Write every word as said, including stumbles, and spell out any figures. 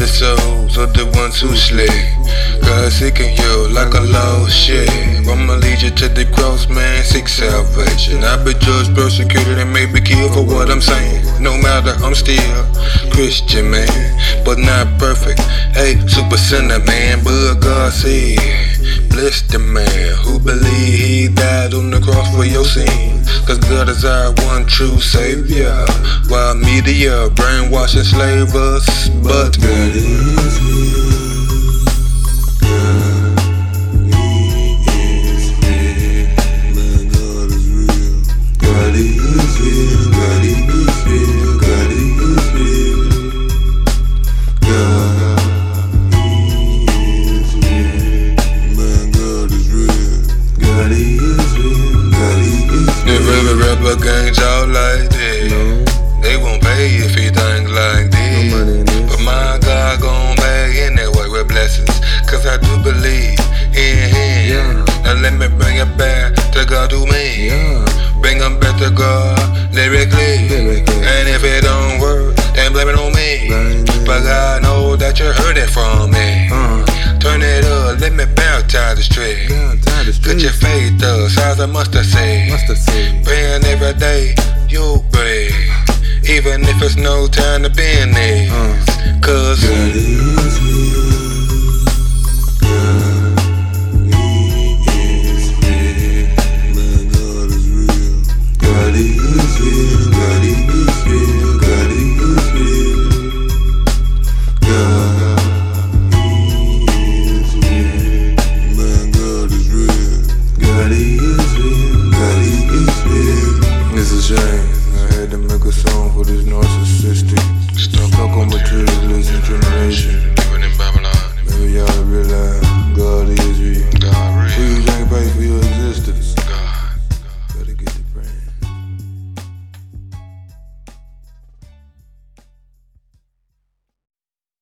the souls of the ones who slay. God seeking you like a lost shit. I'ma lead you to the cross, man, seek salvation. I've been judged, persecuted, and maybe killed for what I'm saying. No matter, I'm still Christian, man, but not perfect. Hey, super sinner, man, but God said, bless the man who believe he died on the cross for your sins. Cause God is our one true savior, while media brainwash and slave us. But God is real. God is real. God is real. God is real. God is real. Man, God is real. God is real. God is real. The river rapper gangs out like this. No. They won't pay if he think like this. No, but my God gon' pay anyway with blessings. Cause I do believe in him. Yeah. Now let me bring it back to God to me. Yeah. Bring them back to God lyrically. lyrically. And if it don't work, then blame it on me. Blame but God know that you heard it from me. Uh. Turn it up, let me baptize the street. Put your faith up, size of mustard seed. Praying every day, you pray. Even if it's no time to be in this. Uh. Cause